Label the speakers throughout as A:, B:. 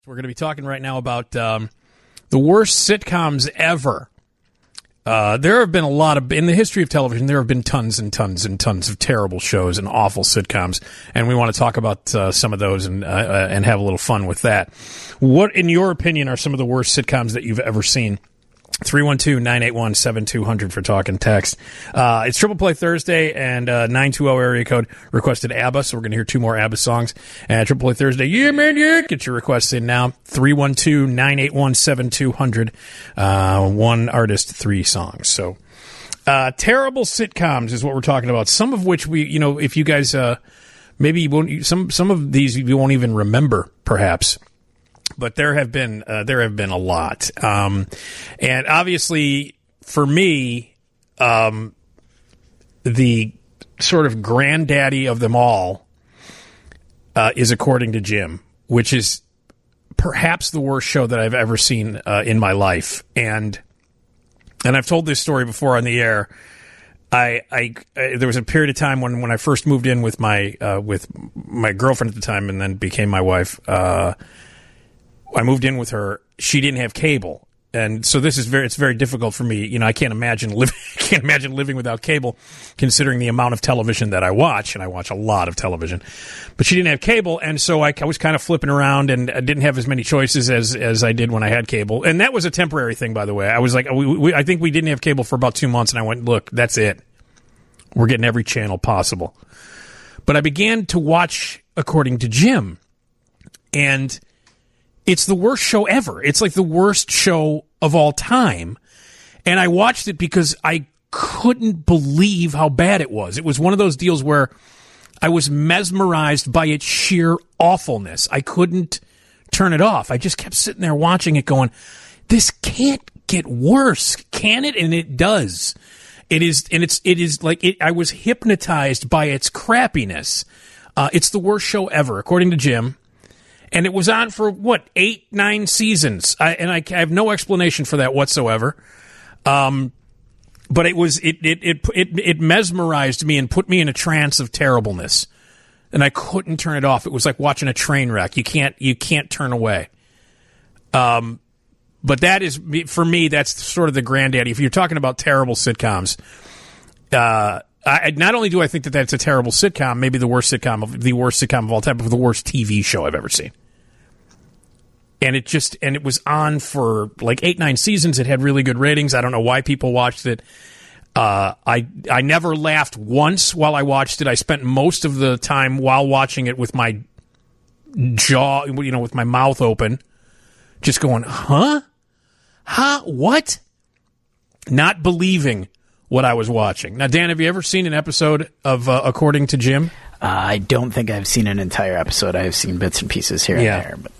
A: We're going to be talking right now about the worst sitcoms ever. There have been a lot of, in the history of television, there have been tons and tons and tons of terrible shows and awful sitcoms, and we want to talk about some of those and have a little fun with that. What, in your opinion, are some of the worst sitcoms that you've ever seen? 312-981-7200 for talk and text. It's Triple Play Thursday, and 920 area code requested ABBA, so we're going to hear two more ABBA songs. And Triple Play Thursday, yeah, man, yeah. Get your requests in now. 312-981-7200. One artist, three songs. So, terrible sitcoms is what we're talking about. Some of which we, if you guys, maybe you won't, some of these you won't even remember, perhaps. But there have been a lot, and obviously for me, the sort of granddaddy of them all is According to Jim, which is perhaps the worst show that I've ever seen in my life, and I've told this story before on the air. I there was a period of time when I first moved in with my girlfriend at the time, and then became my wife. I moved in with her. She didn't have cable, and so it's very difficult for me. I can't imagine living without cable, considering the amount of television that I watch, and I watch a lot of television. But she didn't have cable, and so I was kind of flipping around, and I didn't have as many choices as I did when I had cable. And that was a temporary thing, by the way. I was like, I think we didn't have cable for about 2 months, and I went, look, that's it. We're getting every channel possible. But I began to watch According to Jim, and it's the worst show ever. It's like the worst show of all time. And I watched it because I couldn't believe how bad it was. It was one of those deals where I was mesmerized by its sheer awfulness. I couldn't turn it off. I just kept sitting there watching it going, this can't get worse, can it? And it does. It is like I was hypnotized by its crappiness. It's the worst show ever, according to Jim. And it was on for, 8-9 seasons. I have no explanation for that whatsoever. But it mesmerized me and put me in a trance of terribleness. And I couldn't turn it off. It was like watching a train wreck. You can't turn away. But that is, for me, that's sort of the granddaddy. If you're talking about terrible sitcoms, not only do I think that that's a terrible sitcom, maybe the worst sitcom of all time, but the worst TV show I've ever seen. And it was on for like 8-9 seasons. It had really good ratings. I don't know why people watched it. I never laughed once while I watched it. I spent most of the time while watching it with my jaw, with my mouth open, just going, huh? What? Not believing what I was watching. Now, Dan, have you ever seen an episode of According to Jim?
B: I don't think I've seen an entire episode. I have seen bits and pieces here and there. But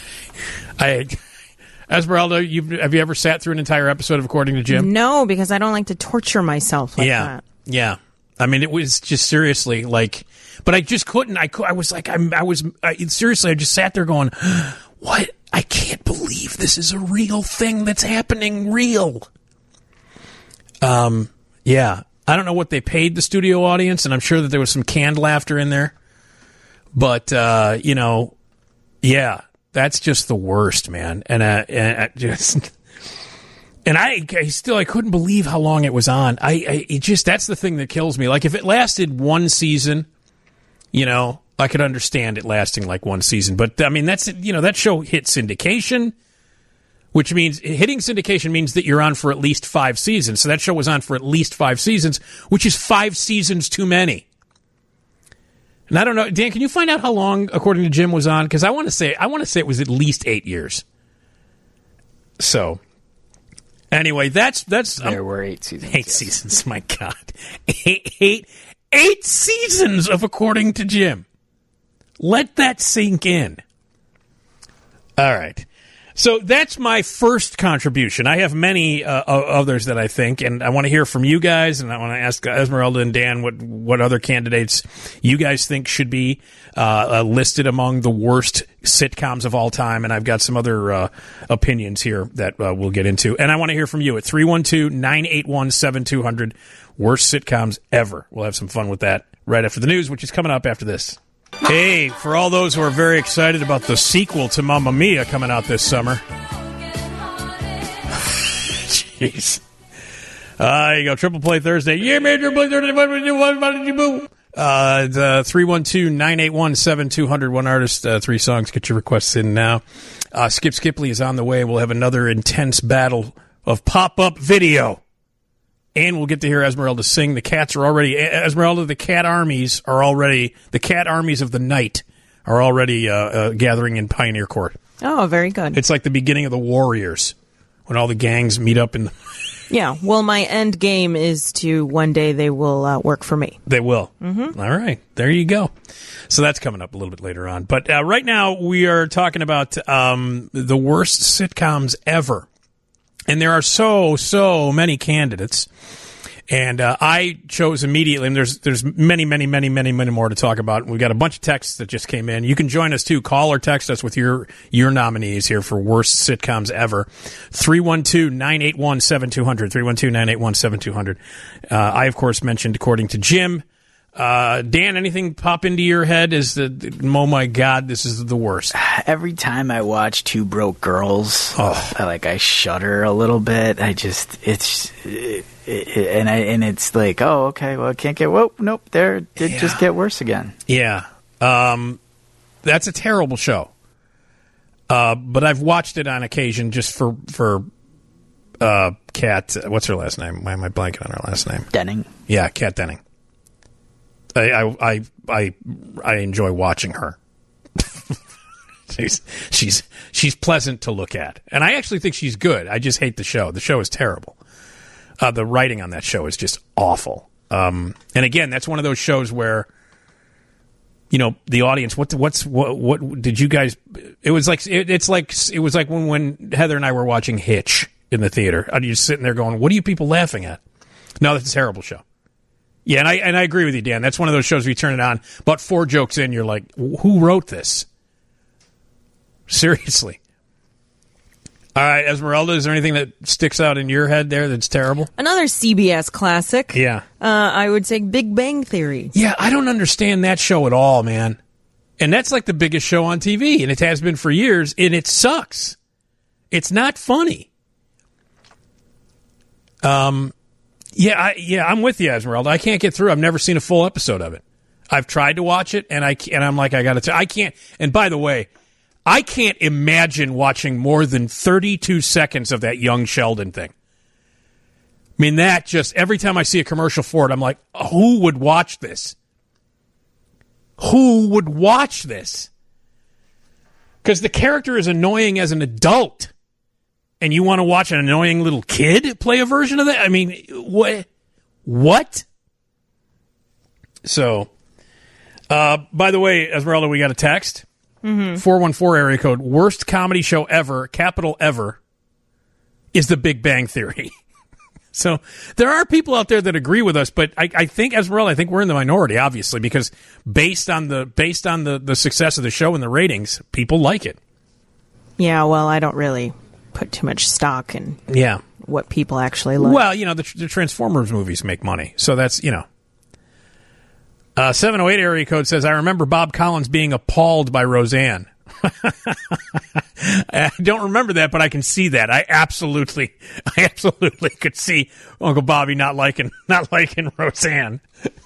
A: Esmeralda, have you ever sat through an entire episode of According to Jim?
C: No, because I don't like to torture myself like that.
A: Yeah. I mean, it was just seriously like, but I just couldn't. I seriously, I just sat there going, what? I can't believe this is a real thing that's happening real. Yeah. I don't know what they paid the studio audience, and I'm sure that there was some canned laughter in there. But, yeah. That's just the worst, man. And I couldn't believe how long it was on. That's the thing that kills me. Like, if it lasted one season, I could understand it lasting like one season. But I mean, that show hit syndication, which means hitting syndication means that you're on for at least 5 seasons. So that show was on for at least 5 seasons, which is 5 seasons too many. And I don't know, Dan, can you find out how long According to Jim was on? Because I want to say it was at least 8 years. So, anyway, that's
B: there were 8 seasons.
A: 8 seasons, my God, eight seasons of According to Jim. Let that sink in. All right. So that's my first contribution. I have many others that I think, and I want to hear from you guys, and I want to ask Esmeralda and Dan what other candidates you guys think should be listed among the worst sitcoms of all time, and I've got some other opinions here that we'll get into. And I want to hear from you at 312-981-7200, worst sitcoms ever. We'll have some fun with that right after the news, which is coming up after this. Hey, for all those who are very excited about the sequel to Mamma Mia coming out this summer. Jeez. You go, Triple Play Thursday. Yeah, man, Triple Play Thursday. What did you boo? 312-981-7200. One artist, 3 songs. Get your requests in now. Skip Skipley is on the way. We'll have another intense battle of pop-up video. And we'll get to hear Esmeralda sing. The cats are already, Esmeralda, the cat armies of the night are already gathering in Pioneer Court.
C: Oh, very good.
A: It's like the beginning of the Warriors, when all the gangs meet up in the...
C: Yeah, well, my end game is to one day they will work for me.
A: They will. Mm-hmm. All right, there you go. So that's coming up a little bit later on. But right now we are talking about the worst sitcoms ever. And there are so many candidates. And I chose immediately, and there's many more to talk about. We've got a bunch of texts that just came in. You can join us, too. Call or text us with your nominees here for worst sitcoms ever. 312-981-7200. 312-981-7200. I, of course, mentioned According to Jim. Dan, anything pop into your head as oh my God, this is the worst?
B: Every time I watch Two Broke Girls, I shudder a little bit. It's like, oh, okay, well, it can't get, nope, just get worse again.
A: Yeah. That's a terrible show. But I've watched it on occasion just for Kat, what's her last name? Why am I blanking on her last name?
B: Denning.
A: Yeah, Kat Denning. I enjoy watching her. she's pleasant to look at, and I actually think she's good. I just hate the show. The show is terrible. The writing on that show is just awful. And again, that's one of those shows where, the audience. What did you guys? It was like it was like when Heather and I were watching Hitch in the theater. I'm just sitting there going, "What are you people laughing at?" No, that's a terrible show. Yeah, and I agree with you, Dan. That's one of those shows where you turn it on, about 4 jokes in, you're like, who wrote this? Seriously. All right, Esmeralda, is there anything that sticks out in your head there that's terrible?
C: Another CBS classic.
A: Yeah.
C: I would say Big Bang Theory.
A: Yeah, I don't understand that show at all, man. And that's like the biggest show on TV, and it has been for years, and it sucks. It's not funny. Yeah, I'm with you, Esmeralda. I can't get through. I've never seen a full episode of it. I've tried to watch it, and I'm like, I can't. And by the way, I can't imagine watching more than 32 seconds of that Young Sheldon thing. I mean, that just, every time I see a commercial for it, I'm like, who would watch this? Who would watch this? Because the character is annoying as an adult. And you want to watch an annoying little kid play a version of that? I mean, what? So, by the way, Esmeralda, we got a text. 414 area code. Worst comedy show ever, capital ever, is The Big Bang Theory. So there are people out there that agree with us, but I think, Esmeralda, I think we're in the minority, obviously, because based on the success of the show and the ratings, people like it.
C: Yeah, well, I don't really put too much stock in what people actually like.
A: Well, the Transformers movies make money, so that's, 708 area code says, I remember Bob Collins being appalled by Roseanne. I don't remember that, but I can see that. I absolutely could see Uncle Bobby not liking Roseanne.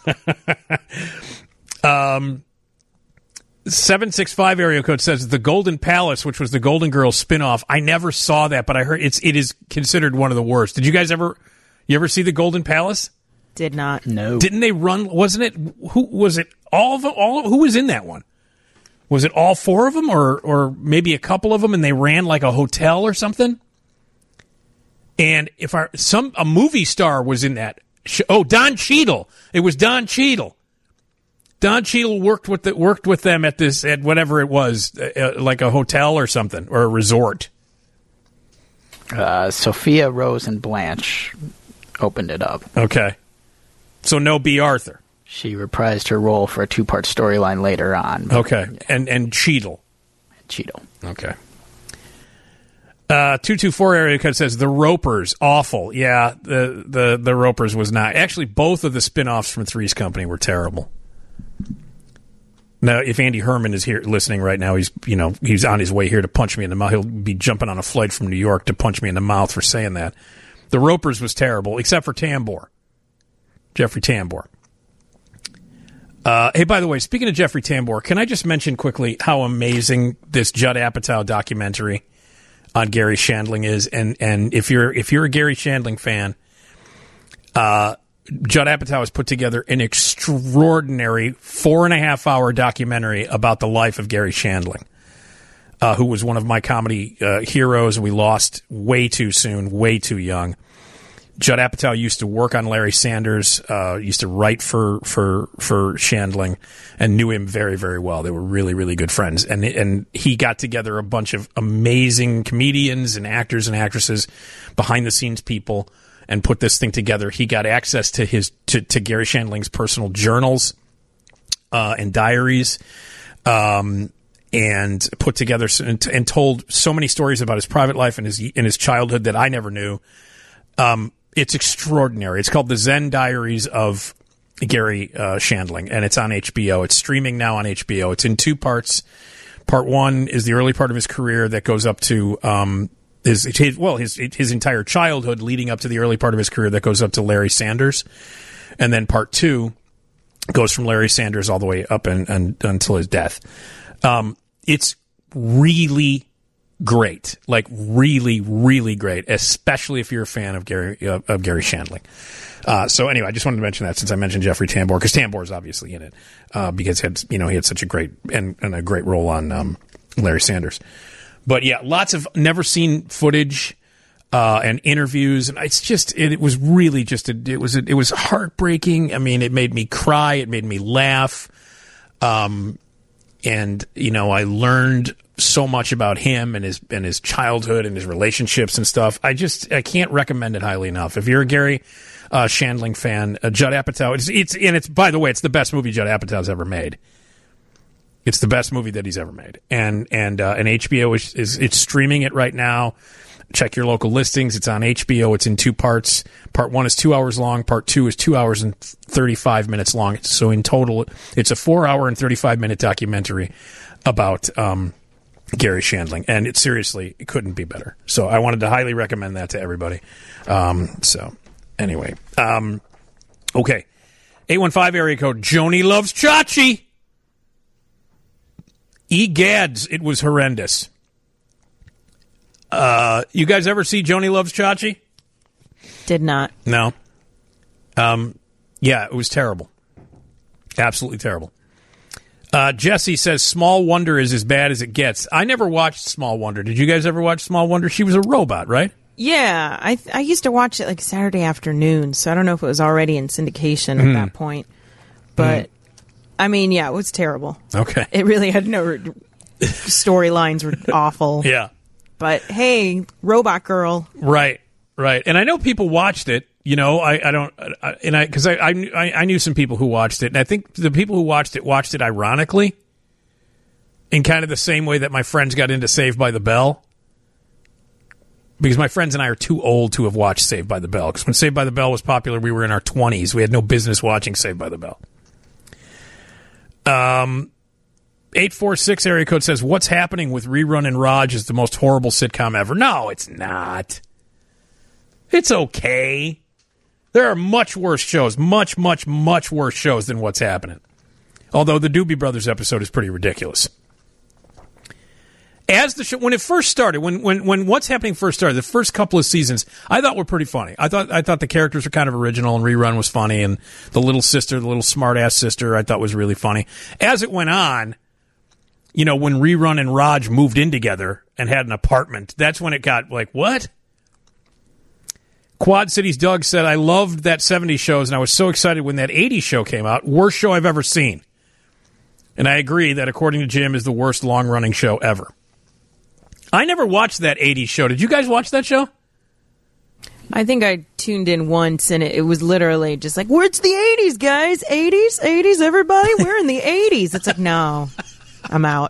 A: 765 area code says The Golden Palace, which was the Golden Girls spinoff. I never saw that, but I heard it is considered one of the worst. Did you guys ever see The Golden Palace?
C: Did not.
B: No.
A: Didn't they run? Wasn't it? Who was it? Who was in that one? Was it all 4 of them, or maybe a couple of them, and they ran like a hotel or something? And a movie star was in that. Don Cheadle. It was Don Cheadle. Don Cheadle worked with them at whatever it was, like a hotel or something, or a resort.
B: Sophia, Rose, and Blanche opened it up.
A: Okay. So no B. Arthur.
B: She reprised her role for a 2-part storyline later on.
A: Okay. Yeah. And Cheadle.
B: Cheadle.
A: Okay. 224 area code says The Ropers, awful. Yeah, the Ropers was not. Actually, both of the spinoffs from Three's Company were terrible. Now, if Andy Herman is here listening right now, he's on his way here to punch me in the mouth. He'll be jumping on a flight from New York to punch me in the mouth for saying that. The Ropers was terrible, except for Tambor. Jeffrey Tambor. Hey, by the way, speaking of Jeffrey Tambor, can I just mention quickly how amazing this Judd Apatow documentary on Gary Shandling is? And if you're a Gary Shandling fan, Judd Apatow has put together an extraordinary 4.5-hour documentary about the life of Gary Shandling, who was one of my comedy heroes. We lost way too soon, way too young. Judd Apatow used to work on Larry Sanders, used to write for Shandling, and knew him very, very well. They were really, really good friends. And he got together a bunch of amazing comedians and actors and actresses, behind-the-scenes people, and put this thing together. He got access to to Gary Shandling's personal journals and diaries, and put together and told so many stories about his private life and his childhood that I never knew. It's extraordinary. It's called The Zen Diaries of Gary Shandling, and it's on HBO. It's streaming now on HBO. It's in 2 parts. Part 1 is the early part of his career that goes up to his entire childhood leading up to the early part of his career that goes up to Larry Sanders. And then Part 2 goes from Larry Sanders all the way up and until his death. It's really great, like really, really great, especially if you're a fan of Gary Shandling. So anyway, I just wanted to mention that since I mentioned Jeffrey Tambor, because Tambor is obviously in it because he had such a great and a great role on Larry Sanders. But yeah, lots of never seen footage and interviews, and it was really just it was heartbreaking. I mean, it made me cry, it made me laugh, and I learned so much about him and his childhood and his relationships and stuff. I can't recommend it highly enough. If you're a Gary Shandling fan, Judd Apatow, it's by the way, it's the best movie Judd Apatow's ever made. It's the best movie that he's ever made, and HBO is streaming it right now. Check your local listings. It's on HBO. It's in 2 parts. Part 1 is 2 hours long. Part 2 is 2 hours and 35 minutes long. So in total, it's a 4-hour and 35-minute documentary about Gary Shandling, and it couldn't be better. So I wanted to highly recommend that to everybody. So anyway, okay, 815 area code. Joni loves Chachi. Egads, it was horrendous. You guys ever see Joni Loves Chachi?
C: Did not.
A: No. Yeah, it was terrible. Absolutely terrible. Jesse says Small Wonder is as bad as it gets. I never watched Small Wonder. Did you guys ever watch Small Wonder? She was a robot, right?
C: Yeah, I used to watch it like Saturday afternoon, so I don't know if it was already in syndication at that point. But, I mean, yeah, it was terrible.
A: Okay.
C: It really had no... storylines were awful.
A: Yeah.
C: But, hey, Robot Girl.
A: Right. And I know people watched it. I knew some people who watched it, and I think the people who watched it ironically, in kind of the same way that my friends got into Saved by the Bell, because my friends and I are too old to have watched Saved by the Bell. Because when Saved by the Bell was popular, we were in our 20s. We had no business watching Saved by the Bell. 846 area code says, "What's happening with Rerun and Raj is the most horrible sitcom ever." No, it's not. It's okay. There are much worse shows, much, much, much worse shows than What's Happening. Although the Doobie Brothers episode is pretty ridiculous. As the show, when it first started, when What's Happening first started, the first couple of seasons, I thought were pretty funny. I thought the characters were kind of original, and Rerun was funny, and the little sister, the little smart-ass sister, I thought was really funny. As it went on, when Rerun and Raj moved in together and had an apartment, that's when it got like, what? Quad Cities Doug said, "I loved that 70s shows, and I was so excited when that 80s show came out. Worst show I've ever seen." And I agree that, according to Jim, is the worst long-running show ever. I never watched that 80s show. Did you guys watch that show?
C: I think I tuned in once, and it was literally just like, "Where's the 80s, guys? 80s, everybody? We're in the 80s." It's like, no, I'm out.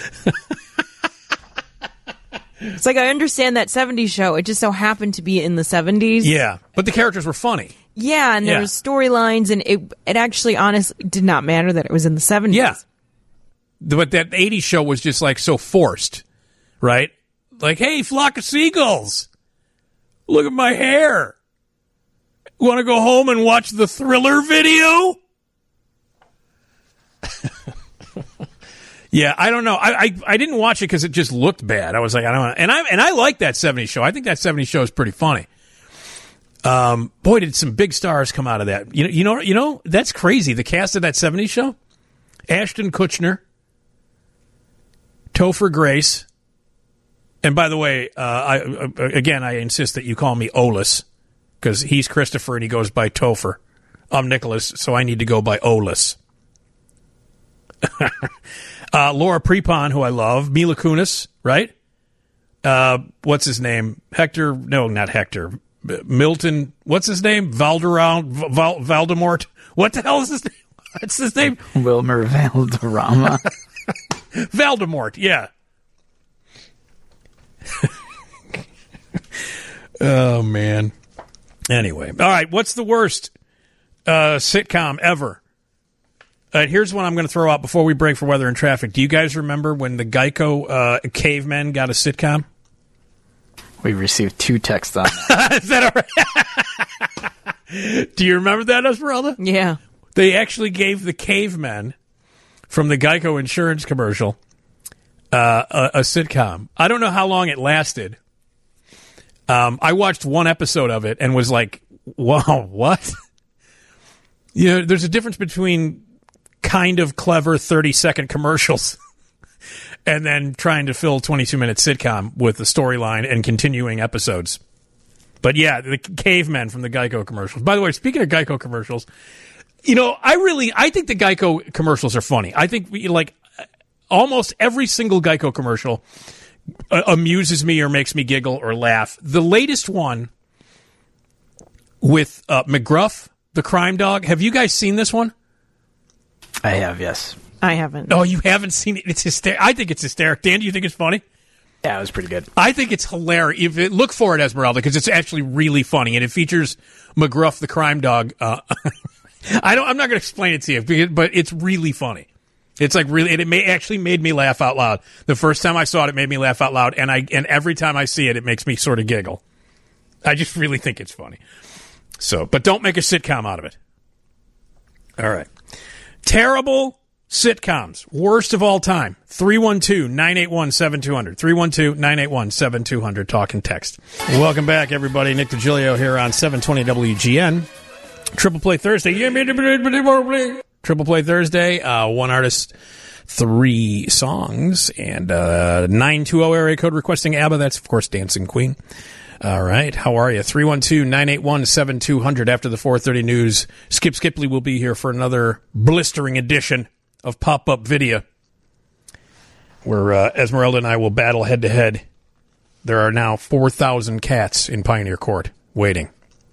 C: It's like, I understand that 70s show. It just so happened to be in the 70s.
A: Yeah, but the characters were funny.
C: Yeah, and there was storylines, and it actually honestly did not matter that it was in the 70s.
A: Yeah. But that 80s show was just like so forced, right? Like, hey, flock of seagulls, look at my hair. Want to go home and watch the Thriller video? Yeah, I don't know. I didn't watch it because it just looked bad. I was like, I don't know. And I like that 70s show. I think that 70s show is pretty funny. Boy, did some big stars come out of that. You know, that's crazy. The cast of that 70s show: Ashton Kutcher, Topher Grace, and by the way, I insist that you call me Olis because he's Christopher and he goes by Topher. I'm Nicholas, so I need to go by Olis. Laura Prepon, who I love, Mila Kunis, right? What's his name? Hector? No, not Hector. Milton. What's his name? Voldemort. What the hell is his name? What's his name?
B: Wilmer Valderrama.
A: Voldemort, yeah. Oh, man. Anyway. All right, what's the worst sitcom ever? Here's one I'm going to throw out before we break for weather and traffic. Do you guys remember when the Geico cavemen got a sitcom?
B: We received 2 texts on that.
A: Is that all right? Do you remember that, Esmeralda?
C: Yeah.
A: They actually gave the cavemen from the Geico insurance commercial a sitcom. I don't know how long it lasted. I watched one episode of it and was like, wow, what? You know, there's a difference between kind of clever 30-second commercials and then trying to fill a 22-minute sitcom with a storyline and continuing episodes. But yeah, the cavemen from the Geico commercials. By the way, speaking of Geico commercials, you know, I think the Geico commercials are funny. I think almost every single Geico commercial amuses me or makes me giggle or laugh. The latest one with McGruff, the crime dog. Have you guys seen this one?
B: I have, yes.
C: I haven't.
A: Oh, you haven't seen it? It's hysterical. I think it's hysterical. Dan, do you think it's funny?
B: Yeah, it was pretty good.
A: I think it's hilarious. Look for it, Esmeralda, because it's actually really funny, and it features McGruff, the crime dog. I'm not going to explain it to you, but it's really funny. It's like really, it actually made me laugh out loud. The first time I saw it, it made me laugh out loud, and every time I see it, it makes me sort of giggle. I just really think it's funny. So, but don't make a sitcom out of it. All right. Terrible sitcoms. Worst of all time. 312-981-7200. 312-981-7200. Talk and text. Welcome back, everybody. Nick DiGilio here on 720 WGN. Triple Play Thursday. Triple Play Thursday. One artist, 3 songs. And 920 area code requesting ABBA. That's, of course, Dancing Queen. All right. How are you? 312-981-7200. After the 4:30 news, Skip Skipley will be here for another blistering edition of Pop-Up Video, where Esmeralda and I will battle head-to-head. There are now 4,000 cats in Pioneer Court waiting.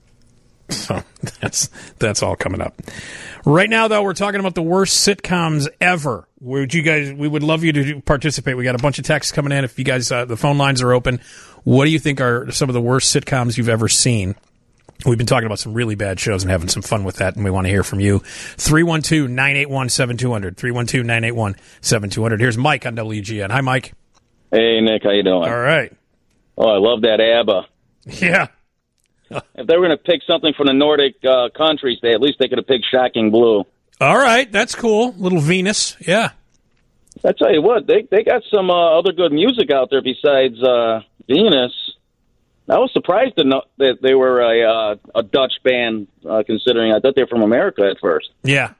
A: So that's all coming up. Right now, though, we're talking about the worst sitcoms ever. We would love you to participate. We got a bunch of texts coming in. If you guys, the phone lines are open. What do you think are some of the worst sitcoms you've ever seen? We've been talking about some really bad shows and having some fun with that, and we want to hear from you. 312-981-7200. 312-981-7200. Here's Mike on WGN. Hi, Mike.
D: Hey, Nick. How you doing?
A: All right.
D: Oh, I love that ABBA.
A: Yeah.
D: If they were going to pick something from the Nordic countries, at least they could have picked Shocking Blue.
A: All right. That's cool. Little Venus. Yeah.
D: I tell you what, they got some other good music out there besides Venus. I was surprised to know that they were a Dutch band, considering I thought they were from America at first.
A: Yeah.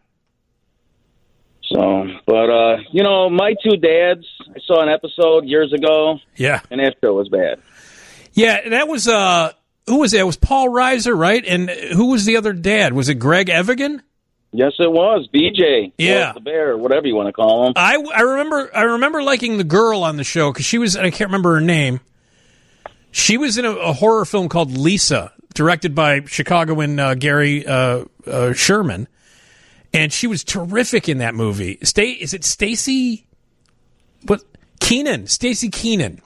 D: So, but, My Two Dads, I saw an episode years ago.
A: Yeah.
D: And that show was bad.
A: Yeah, that was, who was it? It was Paul Reiser, right? And who was the other dad? Was it Greg Evigan?
D: Yes, it was. BJ.
A: Yeah.
D: The Bear, whatever you want to call him.
A: I remember liking the girl on the show because she was, I can't remember her name. She was in a horror film called Lisa, directed by Chicagoan Gary Sherman, and she was terrific in that movie. Is it Stacy? What? Keenan? Stacy Keenan.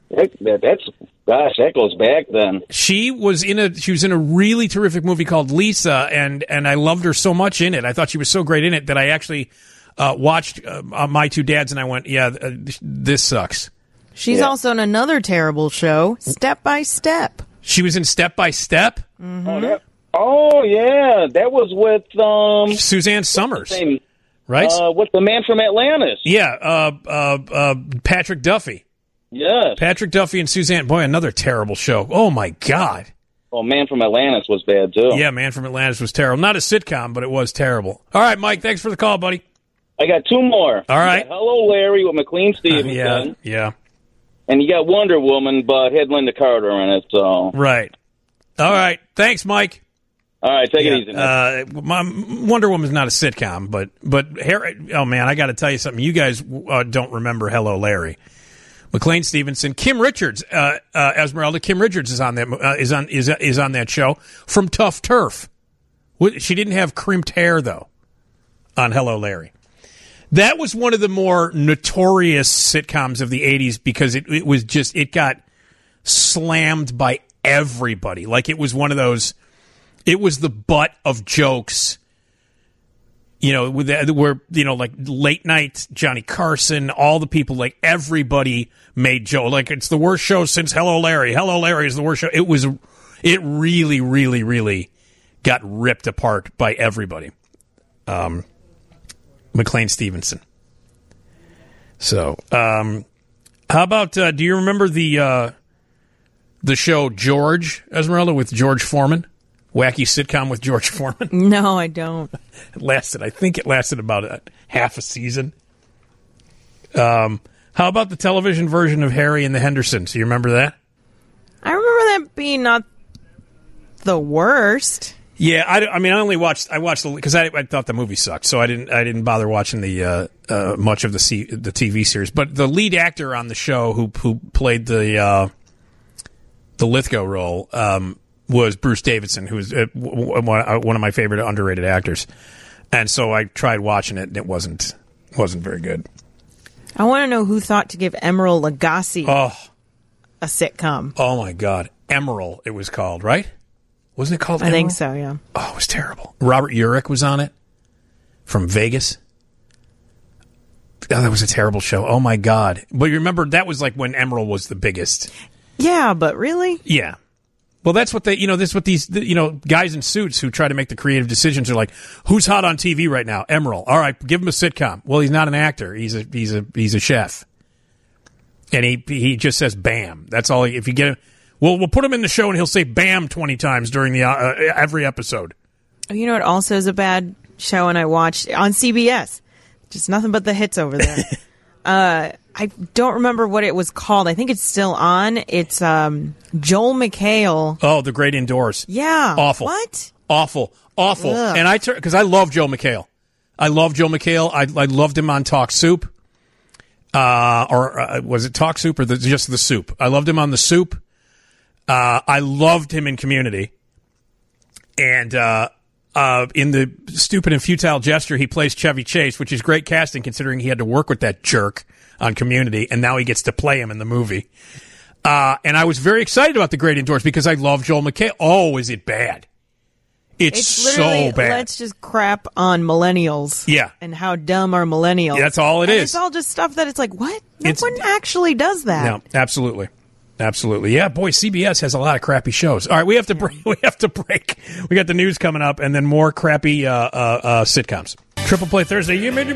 D: That goes back then.
A: She was in a really terrific movie called Lisa, and I loved her so much in it. I thought she was so great in it that I watched My Two Dads, and I went, yeah, this sucks.
C: She's also in another terrible show, Step by Step.
A: She was in Step by Step?
C: Mm-hmm.
D: Oh, yeah. That was with...
A: Suzanne Summers, right?
D: With the man from Atlantis.
A: Yeah, Patrick Duffy.
D: Yes.
A: Patrick Duffy and Suzanne. Boy, another terrible show. Oh, my God.
D: Well, Man from Atlantis was bad, too.
A: Yeah, Man from Atlantis was terrible. Not a sitcom, but it was terrible. All right, Mike, thanks for the call, buddy.
D: I got two more.
A: All right.
D: Hello, Larry with McLean Stevenson.
A: Yeah.
D: And you got Wonder Woman, but had Linda Carter in it, so...
A: Right. All right. Thanks, Mike.
D: All right, take it easy.
A: Wonder Woman's not a sitcom, but Harry, oh, man, I got to tell you something. You guys don't remember Hello, Larry. McLean Stevenson, Kim Richards, Esmeralda. Kim Richards is on that is on that show from Tough Turf. She didn't have crimped hair though on Hello, Larry. That was one of the more notorious sitcoms of the 80s because it got slammed by everybody. Like it was one of those. It was the butt of jokes. You know, like late night Johnny Carson, all the people, like everybody made Joe. Like it's the worst show since Hello, Larry. Hello, Larry is the worst show. It really, really, really got ripped apart by everybody. McLean Stevenson. So, how about, do you remember the show George, Esmeralda, with George Foreman? Wacky sitcom with George Foreman?
C: No, I don't.
A: I think it lasted about half a season. How about the television version of Harry and the Hendersons? Do you remember that?
C: I remember that being not the worst.
A: Yeah, I mean, I watched because I thought the movie sucked, so I didn't bother watching the much of the TV series. But the lead actor on the show who played the Lithgow role was Bruce Davidson, who was one of my favorite underrated actors. And so I tried watching it, and it wasn't very good.
C: I want to know who thought to give Emeril Lagasse a sitcom.
A: Oh, my God. Emeril, it was called, right? Wasn't it called Emeril?
C: I think so, yeah.
A: Oh, it was terrible. Robert Urich was on it from Vegas. Oh, that was a terrible show. Oh, my God. But you remember, that was like when Emeril was the biggest.
C: Yeah, but really?
A: Yeah. Well, that's what these guys in suits who try to make the creative decisions are like. Who's hot on TV right now? Emeril. All right, give him a sitcom. Well, he's not an actor. He's a chef, and he just says "bam." That's all. If you get him, we'll put him in the show, and he'll say "bam" 20 times during the every episode.
C: You know what? Also is a bad show, and I watched on CBS. Just nothing but the hits over there. I don't remember what it was called. I think it's still on. It's Joel McHale.
A: Oh, The Great Indoors.
C: Yeah.
A: Awful.
C: What?
A: Awful.
C: Ugh.
A: And because I love Joel McHale. I loved him on Talk Soup. Was it Talk Soup or just The Soup? I loved him on The Soup. I loved him in Community. And in The Stupid and Futile Gesture, he plays Chevy Chase, which is great casting considering he had to work with that jerk on Community, and now he gets to play him in the movie. And I was very excited about The Great Indoors because I love Joel McHale. Oh, is it bad? It's so bad.
C: Let's just crap on millennials.
A: Yeah.
C: And how dumb are millennials.
A: Yeah, that's all it is.
C: It's all just stuff that it's like, what? No one actually does that.
A: No, absolutely. Absolutely. Yeah, boy, CBS has a lot of crappy shows. All right, we have to break. We We got the news coming up and then more crappy sitcoms. Triple Play Thursday.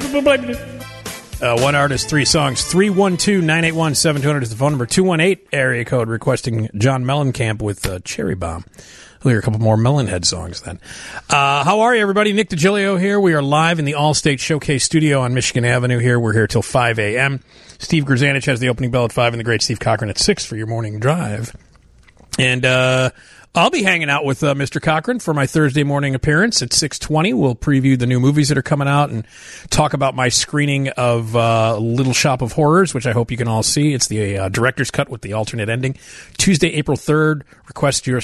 A: One artist, three songs. 312-981-7200 is the phone number. 218 area code requesting John Mellencamp with Cherry Bomb. We'll hear a couple more Melonhead songs then. How are you, everybody? Nick DiGilio here. We are live in the All-State Showcase studio on Michigan Avenue here. We're here till 5 a.m. Steve Grzanich has the opening bell at 5 and the great Steve Cochran at 6 for your morning drive. And I'll be hanging out with Mr. Cochran for my Thursday morning appearance at 6:20. We'll preview the new movies that are coming out and talk about my screening of Little Shop of Horrors, which I hope you can all see. It's the director's cut with the alternate ending. Tuesday, April 3rd.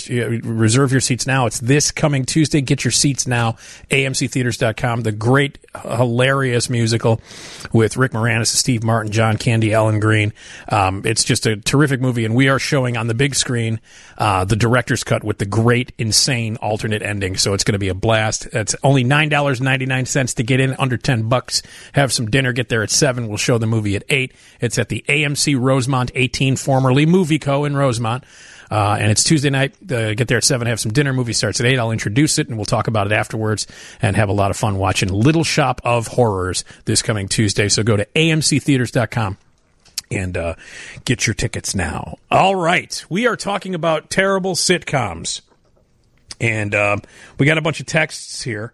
A: Reserve your seats now. It's this coming Tuesday. Get your seats now. AMCtheaters.com. The great hilarious musical with Rick Moranis, Steve Martin, John Candy, Ellen Green. It's just a terrific movie, and we are showing on the big screen the director's cut with the great, insane alternate ending. So it's going to be a blast. It's only $9.99 to get in, under $10. Have some dinner. Get there at 7. We'll show the movie at 8. It's at the AMC Rosemont 18, formerly Movie Co. in Rosemont. And it's Tuesday night. Get there at 7, have some dinner. Movie starts at 8. I'll introduce it, and we'll talk about it afterwards and have a lot of fun watching Little Shop of Horrors this coming Tuesday. So go to amctheaters.com and get your tickets now. All right. We are talking about terrible sitcoms. And we got a bunch of texts here.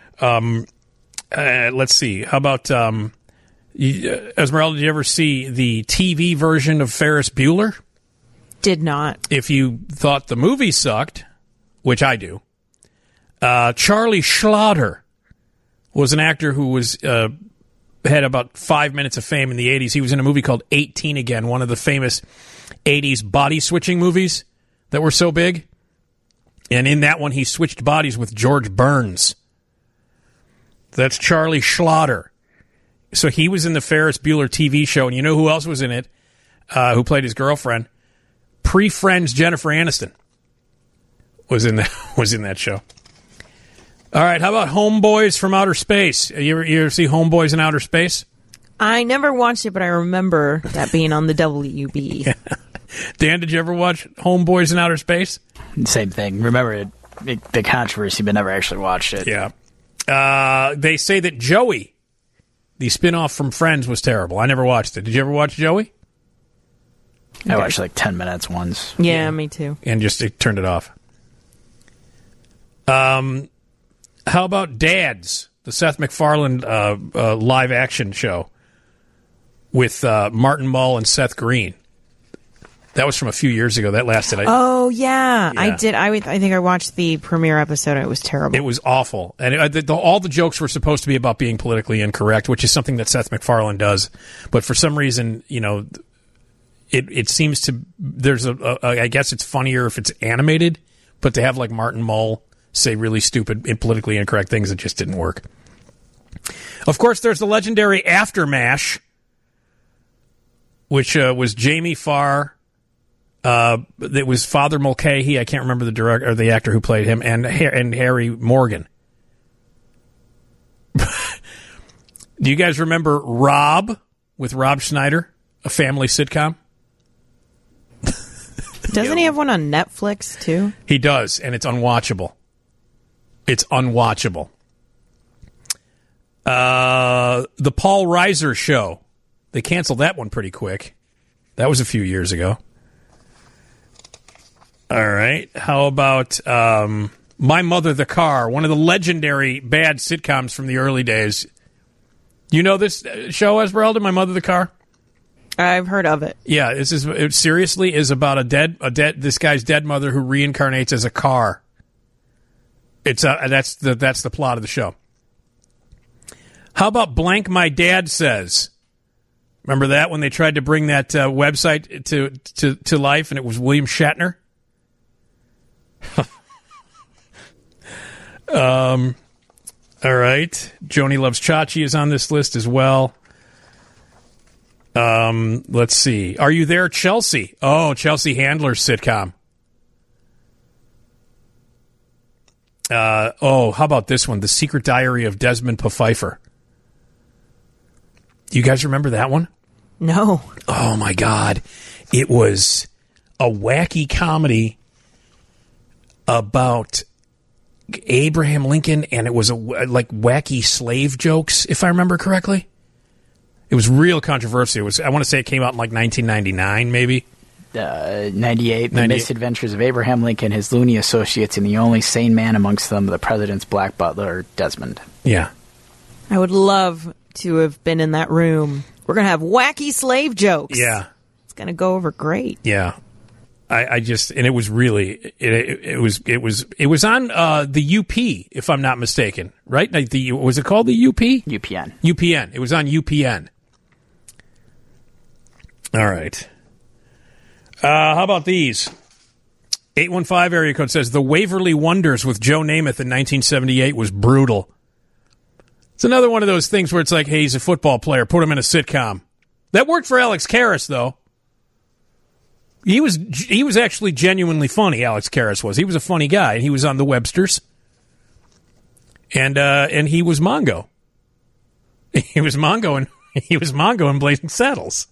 A: Let's see. How about Esmeralda, did you ever see the TV version of Ferris Bueller?
C: Did not.
A: If you thought the movie sucked, which I do, Charlie Schlatter was an actor who was had about 5 minutes of fame in the 80s. He was in a movie called 18 Again, one of the famous 80s body-switching movies that were so big. And in that one, he switched bodies with George Burns. That's Charlie Schlatter. So he was in the Ferris Bueller TV show, and you know who else was in it, who played his girlfriend? Pre-Friends Jennifer Aniston was in that show. All right, how about Homeboys from Outer Space? You ever see Homeboys in Outer Space?
C: I never watched it, but I remember that being on the WB.
A: Yeah. Dan, did you ever watch Homeboys in Outer Space?
B: Same thing. Remember the controversy, but never actually watched it.
A: Yeah. They say that Joey, the spinoff from Friends, was terrible. I never watched it. Did you ever watch Joey?
B: I watched like 10 minutes once.
C: Yeah, me too.
A: And just turned it off. How about Dads, the Seth MacFarlane live action show with Martin Mull and Seth Green? That was from a few years ago. That lasted.
C: Oh yeah, I did. I think I watched the premiere episode. And it was terrible.
A: It was awful, and all the jokes were supposed to be about being politically incorrect, which is something that Seth MacFarlane does. But for some reason, It seems to there's I guess it's funnier if it's animated, but to have like Martin Mull say really stupid and politically incorrect things, it just didn't work. Of course, there's the legendary Aftermash, which was Jamie Farr. It was Father Mulcahy. I can't remember the director or the actor who played him, and Harry Morgan. Do you guys remember Rob with Rob Schneider, a family sitcom?
C: Doesn't he have one on Netflix, too?
A: He does, and it's unwatchable. It's unwatchable. The Paul Reiser Show. They canceled that one pretty quick. That was a few years ago. All right. How about My Mother the Car, one of the legendary bad sitcoms from the early days. You know this show, Esmeralda, My Mother the Car?
C: I've heard of it.
A: Yeah, it seriously is about this guy's dead mother who reincarnates as a car. It's that's the plot of the show. How about Blank My Dad Says? Remember that when they tried to bring that website to life, and it was William Shatner? All right. Joni Loves Chachi is on this list as well. Let's see. Are You There, Chelsea? Oh, Chelsea Handler's sitcom. How about this one? The Secret Diary of Desmond Pfeiffer. You guys remember that one?
C: No.
A: Oh, my God. It was a wacky comedy about Abraham Lincoln, and it was like wacky slave jokes, if I remember correctly. It was real controversial. I want to say it came out in like 1999, maybe.
B: 98. The Misadventures of Abraham Lincoln, his loony associates, and the only sane man amongst them, the president's black butler, Desmond.
A: Yeah.
C: I would love to have been in that room. We're going to have wacky slave jokes.
A: Yeah.
C: It's going to go over great.
A: Yeah. And it was really, it was on the UP, if I'm not mistaken, right? Like was it called the UP?
B: UPN.
A: UPN. It was on UPN. All right. How about these? 815 area code says The Waverly Wonders with Joe Namath in 1978 was brutal. It's another one of those things where it's like, hey, he's a football player. Put him in a sitcom. That worked for Alex Karras, though. He was actually genuinely funny, Alex Karras was. He was a funny guy, and he was on the Websters. And he was Mongo. He was Mongo in Blazing Saddles.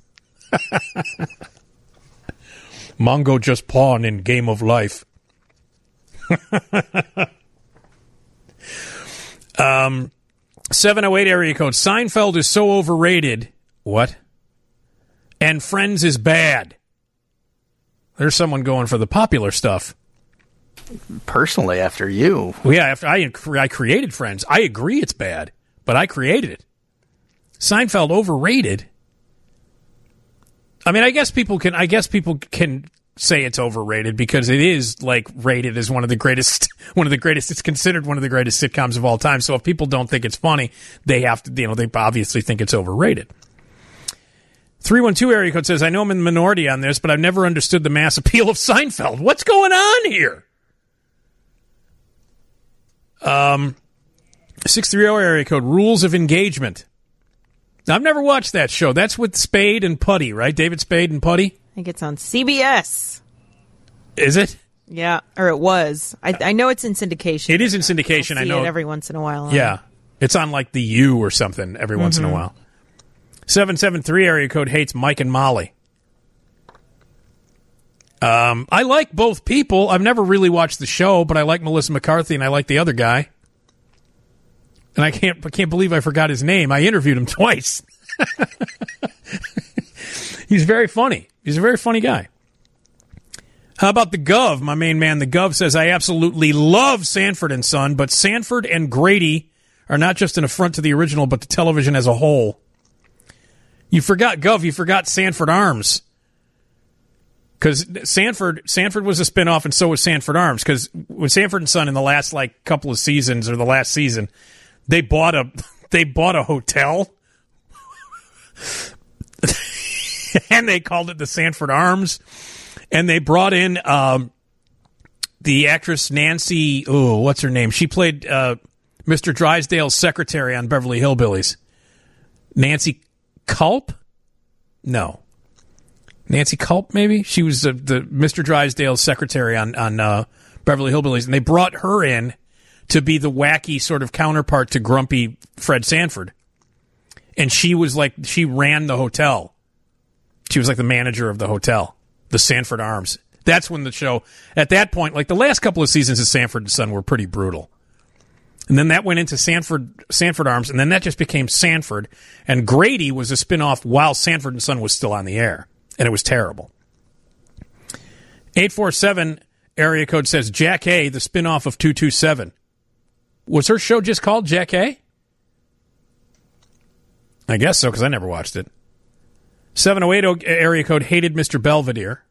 A: Mongo just pawn in Game of Life. 708 area code. Seinfeld is so overrated. What? And Friends is bad. There's someone going for the popular stuff.
B: Personally, after you.
A: Well, yeah, after I created Friends. I agree it's bad, but I created it. Seinfeld overrated. I mean, I guess people can say it's overrated because it is like rated as one of the greatest. It's considered one of the greatest sitcoms of all time. So if people don't think it's funny, they have to. They obviously think it's overrated. 312 area code says, I know I'm in the minority on this, but I've never understood the mass appeal of Seinfeld. What's going on here? 630 area code, Rules of Engagement. Now, I've never watched that show. That's with Spade and Putty, right? David Spade and Putty?
C: I think it's on CBS.
A: Is it?
C: Yeah, or it was. I know it's in syndication.
A: It is in syndication.
C: I
A: know
C: it every once in a while.
A: Yeah. It's on like the U or something every once in a while. 773 area code hates Mike and Molly. I like both people. I've never really watched the show, but I like Melissa McCarthy and I like the other guy. And I can't believe I forgot his name. I interviewed him twice. He's very funny. He's a very funny guy. How about the Gov? My main man, the Gov, says, I absolutely love Sanford and Son, but Sanford and Grady are not just an affront to the original, but to television as a whole. You forgot, Gov, you forgot Sanford Arms. Because Sanford was a spinoff, and so was Sanford Arms. Because with Sanford and Son in the last couple of seasons, or the last season, they bought a hotel, and they called it the Sanford Arms, and they brought in the actress Nancy. Oh, what's her name? She played Mr. Drysdale's secretary on Beverly Hillbillies. Nancy Culp? No. Nancy Culp, maybe? She was the Mr. Drysdale's secretary on Beverly Hillbillies, and they brought her in to be the wacky sort of counterpart to grumpy Fred Sanford. And she ran the hotel. She was like the manager of the hotel, the Sanford Arms. That's when the show, at that point, like the last couple of seasons of Sanford and Son were pretty brutal. And then that went into Sanford Arms, and then that just became Sanford. And Grady was a spinoff while Sanford and Son was still on the air. And it was terrible. 847 area code says Jack A, the spinoff of 227. Was her show just called Jack A? I guess so, because I never watched it. 708 area code hated Mr. Belvedere.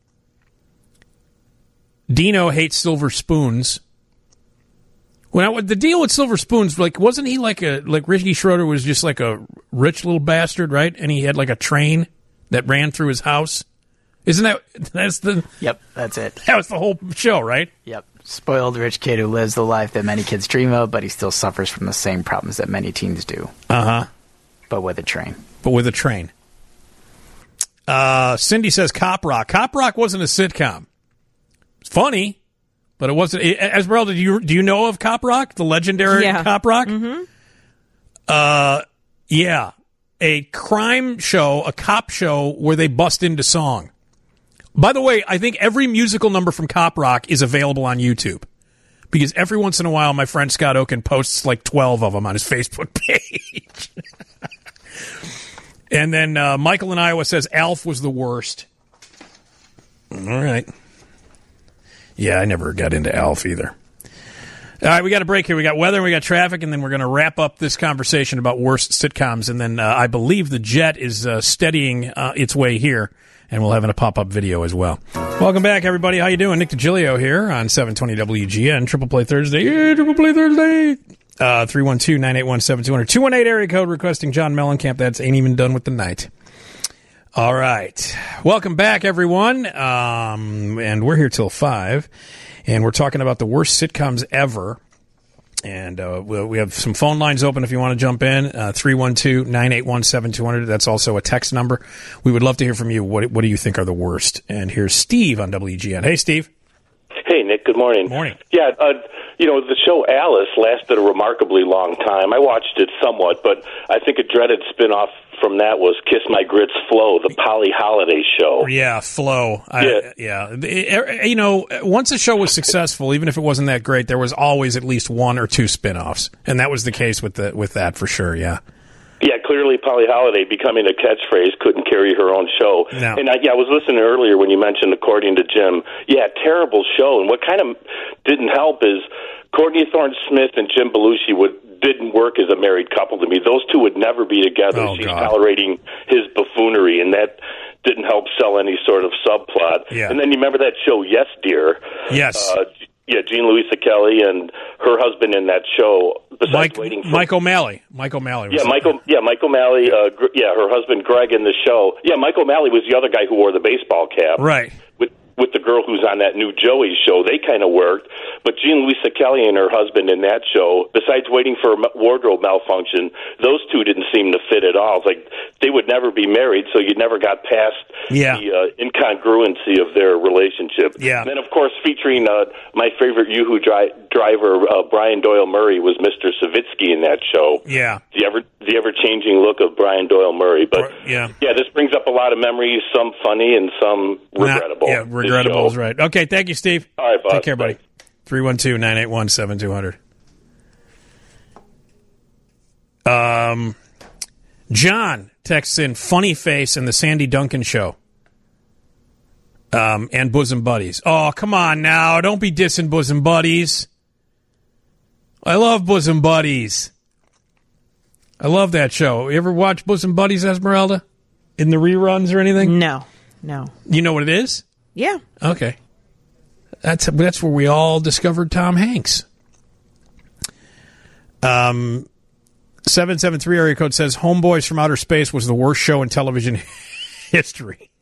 A: Dino hates Silver Spoons. Well, the deal with Silver Spoons, wasn't he like Ricky Schroeder was just like a rich little bastard, right? And he had like a train that ran through his house. That's the...
B: Yep, that's it.
A: That was the whole show, right?
B: Yep. Spoiled rich kid who lives the life that many kids dream of, but he still suffers from the same problems that many teens do.
A: Uh-huh.
B: But with a train.
A: Cindy says Cop Rock. Cop Rock wasn't a sitcom. It's funny, but it wasn't... Esmeralda, do you know of Cop Rock? The legendary Cop Rock?
C: Mm-hmm.
A: Yeah. A crime show, a cop show where they bust into song. By the way, I think every musical number from Cop Rock is available on YouTube. Because every once in a while, my friend Scott Oaken posts like 12 of them on his Facebook page. And then Michael in Iowa says Alf was the worst. All right. Yeah, I never got into Alf either. All right, we got a break here. We got weather, we got traffic, and then we're going to wrap up this conversation about worst sitcoms. And then I believe the jet is steadying its way here, and we'll have a pop-up video as well. Welcome back, everybody. How you doing? Nick DiGilio here on 720 WGN. Triple Play Thursday. Yeah, Triple Play Thursday. 312-981-7200. 218 area code requesting John Mellencamp. That's Ain't Even Done with the Night. All right. Welcome back, everyone. And we're here till 5. And we're talking about the worst sitcoms ever. And we have some phone lines open if you want to jump in. 312-981-7200. That's also a text number. We would love to hear from you. What do you think are the worst? And here's Steve on WGN. Hey, Steve.
E: Hey, Nick. Good morning.
A: Morning.
E: Yeah, the show Alice lasted a remarkably long time. I watched it somewhat, but I think a dreaded spinoff from that was Kiss My Grits Flo, the Polly Holiday show.
A: Yeah, Flo. Once a show was successful, even if it wasn't that great, there was always at least one or two spinoffs, and that was the case with that for sure. Yeah.
E: Yeah, clearly Polly Holiday becoming a catchphrase couldn't carry her own show.
A: No.
E: And I was listening earlier when you mentioned According to Jim. Yeah, terrible show. And what kind of didn't help is Courtney Thorne-Smith and Jim Belushi didn't work as a married couple to me. Those two would never be together.
A: Oh,
E: She's
A: God.
E: tolerating his buffoonery, and that didn't help sell any sort of subplot.
A: Yeah.
E: And then you remember that show, Yes, Dear?
A: Yes.
E: Jean Louisa Kelly and her husband in that show.
A: Mike O'Malley. Mike O'Malley.
E: Mike O'Malley. Her husband Greg in the show. Yeah, Mike O'Malley was the other guy who wore the baseball cap.
A: Right.
E: With the girl who's on that new Joey show, they kind of worked. But Jean Louisa Kelly and her husband in that show, besides waiting for a wardrobe malfunction, those two didn't seem to fit at all. It's like they would never be married, so you never got past the incongruency of their relationship.
A: Yeah.
E: And then, of course, featuring my favorite Yoo-Hoo driver, Brian Doyle Murray, was Mr. Savitsky in that show.
A: Yeah.
E: The ever-changing look of Brian Doyle Murray. But, this brings up a lot of memories, some funny and some regrettable.
A: Regrettable is right. Okay, thank you, Steve.
E: All right, Bob.
A: Take care, buddy. 312-981-7200. John texts in Funny Face and the Sandy Duncan Show. And Bosom Buddies. Oh, come on now. Don't be dissing Bosom Buddies. I love Bosom Buddies. I love that show. You ever watch Bosom Buddies, Esmeralda? In the reruns or anything?
C: No.
A: You know what it is?
C: Yeah.
A: Okay. That's where we all discovered Tom Hanks. 773 area code says Homeboys from Outer Space was the worst show in television history.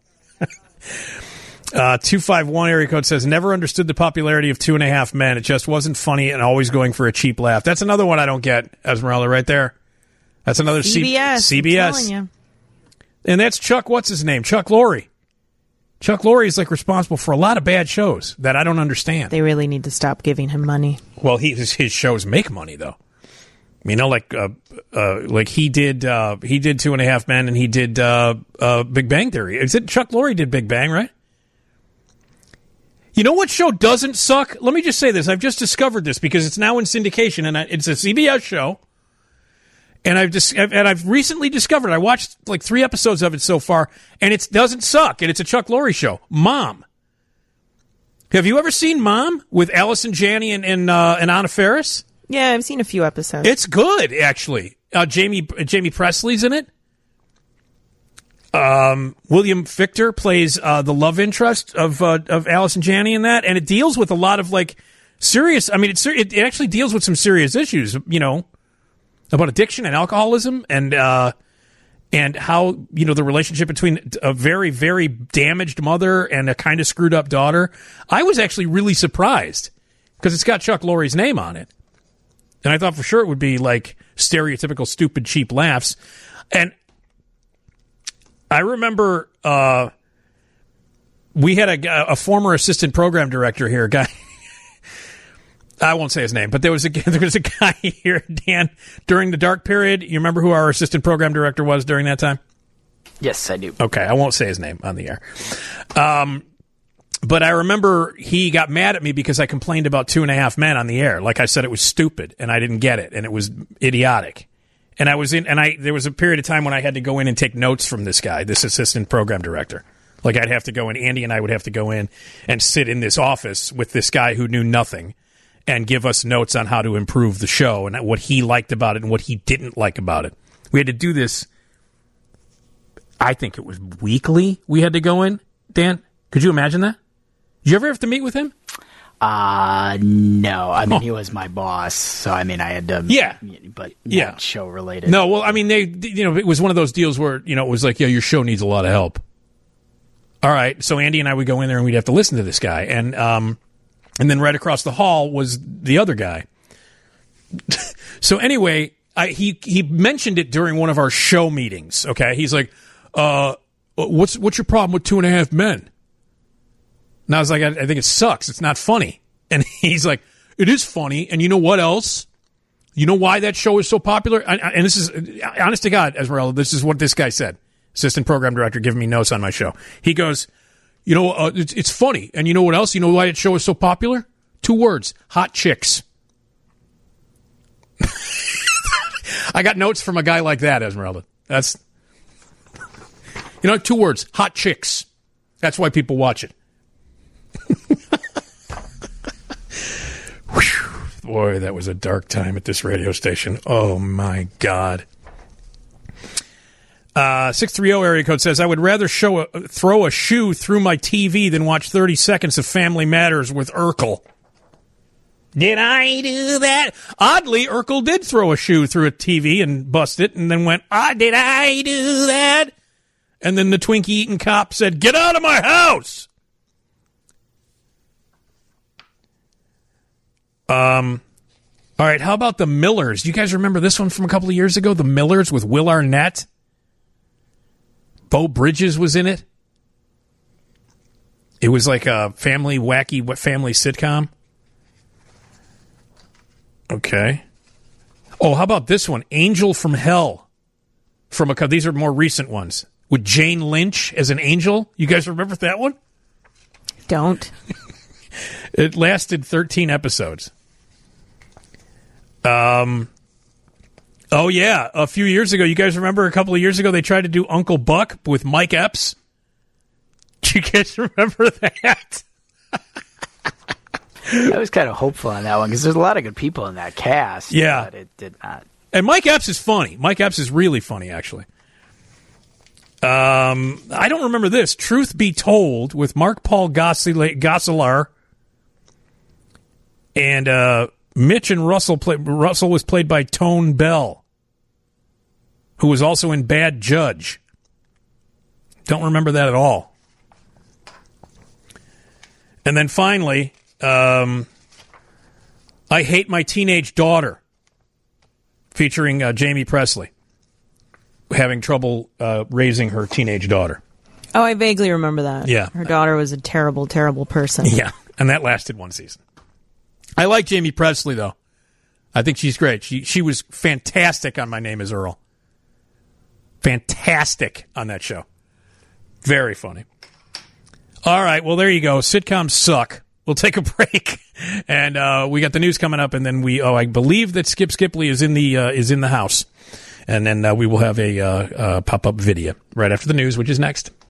A: 251 area code says never understood the popularity of 2.5 Men. It just wasn't funny and always going for a cheap laugh. That's another one I don't get, Esmeralda, right there. That's another
C: CBS.
A: CBS.
C: I'm telling you.
A: And that's Chuck, what's his name? Chuck Lorre. Chuck Lorre is responsible for a lot of bad shows that I don't understand.
C: They really need to stop giving him money.
A: Well, his shows make money though. You know, like he did 2.5 Men and he did Big Bang Theory. Is it Chuck Lorre did Big Bang, right? You know what show doesn't suck? Let me just say this. I've just discovered this because it's now in syndication and it's a CBS show. And I've recently discovered, I watched 3 episodes of it so far, and it doesn't suck, and it's a Chuck Lorre show. Mom. Have you ever seen Mom with Allison Janney and Anna Faris?
C: Yeah, I've seen a few episodes.
A: It's good, actually. Jamie Presley's in it. William Fichtner plays the love interest of Allison Janney in that, and it deals with a lot of serious. I mean, it actually deals with some serious issues, about addiction and alcoholism and how the relationship between a very, very damaged mother and a kind of screwed up daughter. I was actually really surprised because it's got Chuck Lorre's name on it, and I thought for sure it would be stereotypical stupid cheap laughs. And I remember we had a former assistant program director here, a guy. I won't say his name, but there was a guy here, Dan, during the dark period. You remember who our assistant program director was during that time?
B: Yes, I do.
A: Okay, I won't say his name on the air. But I remember he got mad at me because I complained about 2.5 Men on the air. Like I said, it was stupid, and I didn't get it, and it was idiotic. And there was a period of time when I had to go in and take notes from this guy, this assistant program director. I'd have to go in, Andy and I would have to go in and sit in this office with this guy who knew nothing and give us notes on how to improve the show and what he liked about it and what he didn't like about it. We had to do this, I think it was weekly we had to go in. Dan, could you imagine that? Did you ever have to meet with him?
B: No. I mean, he was my boss, so I had to.
A: Yeah,
B: but not show related.
A: No, well, I mean, it was one of those deals where it was like, your show needs a lot of help. All right, so Andy and I would go in there and we'd have to listen to this guy, and then right across the hall was the other guy So anyway, he mentioned it during one of our show meetings. Okay, he's like, "What's your problem with 2.5 Men?" And I was like, "I think it sucks. It's not funny." And he's like, "It is funny. And you know what else? You know why that show is so popular?" And this is honest to God, Esmeralda. This is what this guy said. Assistant program director giving me notes on my show. He goes, "You know, it's funny. And you know what else? You know why that show is so popular? 2 words: hot chicks." I got notes from a guy like that, Esmeralda. That's, 2 words: hot chicks. That's why people watch it. Boy, that was a dark time at this radio station. Oh, my God. 630 area code says, I would rather throw a shoe through my TV than watch 30 seconds of Family Matters with Urkel. Did I do that? Oddly, Urkel did throw a shoe through a TV and bust it and then went, did I do that? And then the Twinkie-eating cop said, get out of my house! All right, how about the Millers? Do you guys remember this one from a couple of years ago? The Millers with Will Arnett? Beau Bridges was in it. It was like a wacky family sitcom. Okay. Oh, how about this one? Angel from Hell. These are more recent ones. With Jane Lynch as an angel. You guys remember that one?
C: Don't.
A: It lasted 13 episodes. Oh, yeah. A few years ago, you guys remember a couple of years ago, they tried to do Uncle Buck with Mike Epps? Do you guys remember that?
B: I was kind of hopeful on that one because there's a lot of good people in that cast.
A: Yeah.
B: But it did not.
A: And Mike Epps is funny. Mike Epps is really funny, actually. I don't remember this. Truth Be Told with Mark Paul Gosselaar and Mitch and Russell. Russell was played by Tone Bell, who was also in Bad Judge. Don't remember that at all. And then finally, I Hate My Teenage Daughter, featuring Jamie Presley, having trouble raising her teenage daughter.
C: Oh, I vaguely remember that.
A: Yeah.
C: Her daughter was a terrible, terrible person.
A: Yeah, and that lasted 1 season. I like Jamie Presley, though. I think she's great. She was fantastic on My Name is Earl. Fantastic on that show. Very funny. All right, well, there you go. Sitcoms suck. We'll take a break, and we got the news coming up, and then I believe that Skip Skipley is in the house, and then we will have a pop-up video right after the news, which is next.